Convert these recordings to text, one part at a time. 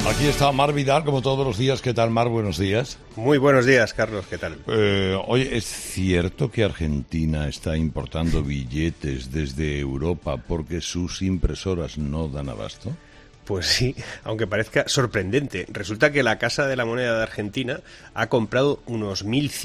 Aquí está Mar Vidal, como todos los días. ¿Qué tal, Mar? Buenos días. Muy buenos días, Carlos. ¿Qué tal? Oye, ¿es cierto que Argentina está importando billetes desde Europa porque sus impresoras no dan abasto? Pues sí, aunque parezca sorprendente. Resulta que la Casa de la Moneda de Argentina ha comprado unos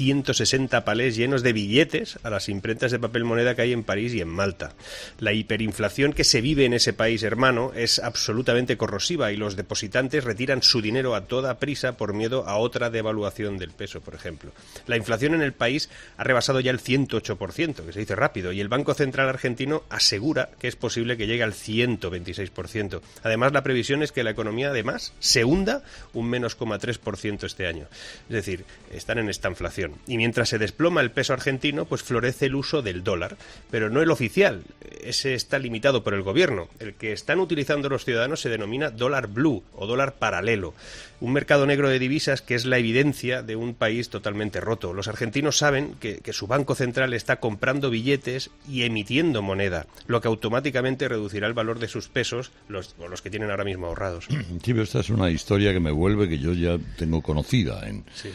1.160 palés llenos de billetes a las imprentas de papel moneda que hay en París y en Malta. La hiperinflación que se vive en ese país hermano es absolutamente corrosiva y los depositantes retiran su dinero a toda prisa por miedo a otra devaluación del peso, por ejemplo. La inflación en el país ha rebasado ya el 108%, que se dice rápido, y el Banco Central argentino asegura que es posible que llegue al 126%. Además, la previsión es que la economía, además, se hunda un menos 0,3% este año. Es decir, están en esta inflación. Y mientras se desploma el peso argentino, pues florece el uso del dólar. Pero no el oficial. Ese está limitado por el gobierno. El que están utilizando los ciudadanos se denomina dólar blue o dólar paralelo. Un mercado negro de divisas que es la evidencia de un país totalmente roto. Los argentinos saben que su Banco Central está comprando billetes y emitiendo moneda, lo que automáticamente reducirá el valor de sus pesos, los que tienen ahora mismo ahorrados. Sí, pero esta es una historia que me vuelve, que yo ya tengo conocida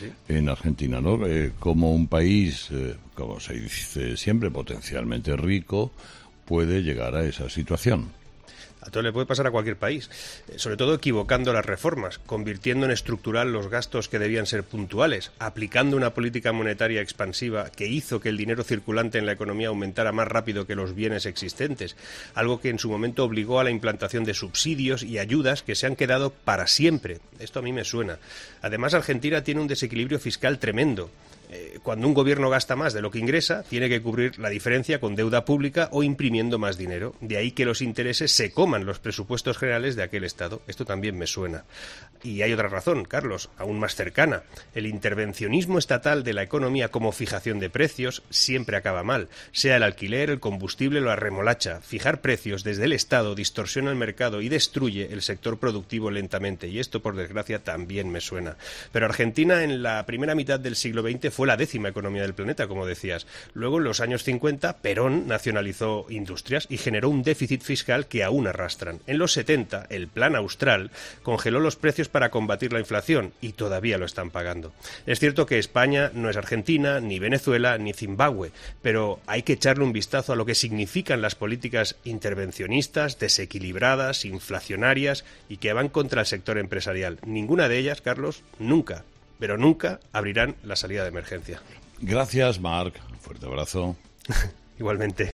en Argentina, ¿no? Como un país, como se dice siempre, potencialmente rico, puede llegar a esa situación. A todo le puede pasar a cualquier país, sobre todo equivocando las reformas, convirtiendo en estructural los gastos que debían ser puntuales, aplicando una política monetaria expansiva que hizo que el dinero circulante en la economía aumentara más rápido que los bienes existentes, algo que en su momento obligó a la implantación de subsidios y ayudas que se han quedado para siempre. Esto a mí me suena. Además, Argentina tiene un desequilibrio fiscal tremendo. Cuando un gobierno gasta más de lo que ingresa, tiene que cubrir la diferencia con deuda pública o imprimiendo más dinero. De ahí que los intereses se coman los presupuestos generales de aquel Estado. Esto también me suena. Y hay otra razón, Carlos, aún más cercana. El intervencionismo estatal de la economía como fijación de precios siempre acaba mal. Sea el alquiler, el combustible o la remolacha. Fijar precios desde el Estado distorsiona el mercado y destruye el sector productivo lentamente. Y esto, por desgracia, también me suena. Pero Argentina, en la primera mitad del siglo XX, fue la 10ª economía del planeta, como decías. Luego, en los años 50, Perón nacionalizó industrias y generó un déficit fiscal que aún arrastran. En los 70, el Plan Austral congeló los precios para combatir la inflación y todavía lo están pagando. Es cierto que España no es Argentina, ni Venezuela, ni Zimbabue, pero hay que echarle un vistazo a lo que significan las políticas intervencionistas, desequilibradas, inflacionarias y que van contra el sector empresarial. Ninguna de ellas, Carlos, nunca, pero nunca abrirán la salida de emergencia. Gracias, Marc. Fuerte abrazo. Igualmente.